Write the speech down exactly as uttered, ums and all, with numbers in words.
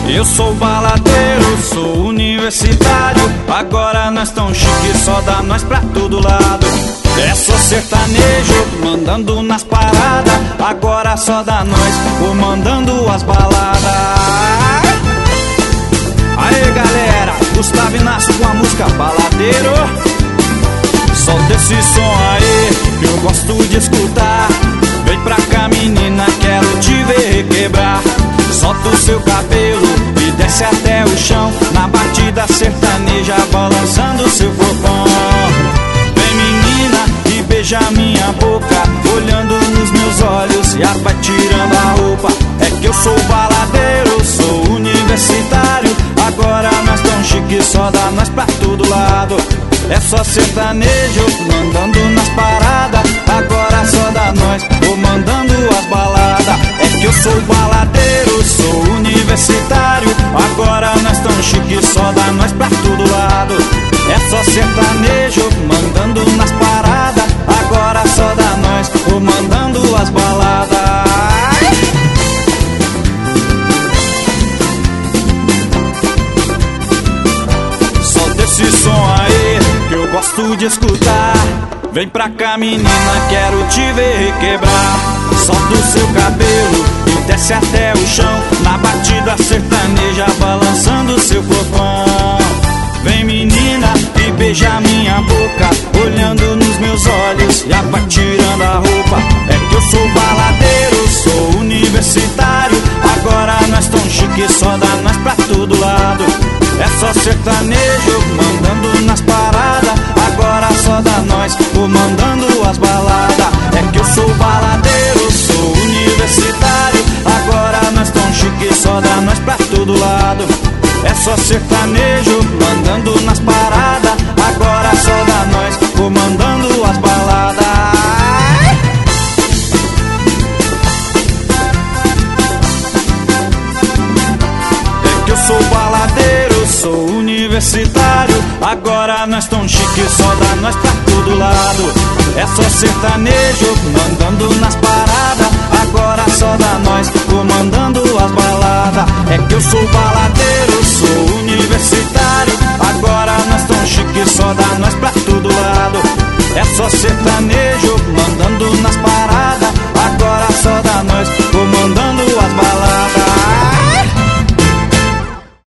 Eu sou baladeiro, sou universitário. Agora nós tão chique, só dá nós pra todo lado. É só sertanejo, mandando nas paradas. Agora só dá nós, comandando as baladas. Aê galera, Gustavo Inácio com a música Baladeiro. Solta esse som aí, que eu gosto de escutar. Vem pra cá menina, quero te ver quebrar. Solta o seu cabelo e desce até o chão, na batida sertaneja, balançando o seu corpão. Vem menina e beija minha boca, olhando nos meus olhos e vai tirando a roupa. É que eu sou baladeiro, sou universitário. Agora nós tão chique, só dá nós pra todo lado. É só sertanejo, mandando nas paradas. Agora só dá nós, comandando as baladas. É que eu sou baladeiro, sou universitário. Agora nós tão chique, só dá nós pra todo lado. É só sertanejo, mandando nas paradas. Agora só dá nós, comandando as baladas. Solta esse som aí, que eu gosto de escutar. Vem pra cá menina, quero te ver quebrar. Solta o seu cabelo e desce até o chão, na batida sertaneja, balançando o seu corpão. Vem menina e beija minha boca, olhando nos meus olhos e vai tirando a roupa. É que eu sou baladeiro, sou universitário. Agora nós tão chique, só dá nós pra todo lado. É só sertanejo, mandando nas paradas. Agora só dá nós, comandando as baladas. É que eu sou baladeiro, sou universitário. Agora nós tão chique, só dá nós pra todo lado. É só sertanejo, mandando nas paradas. Agora só dá nós, comandando as baladas. Sou baladeiro, sou universitário. Agora nós tão chique, só dá nós pra todo lado. É só sertanejo, mandando nas paradas. Agora só dá nós, comandando as baladas. É que eu sou baladeiro, sou universitário. Agora nós tão chique, só dá nós pra todo lado. É só sertanejo,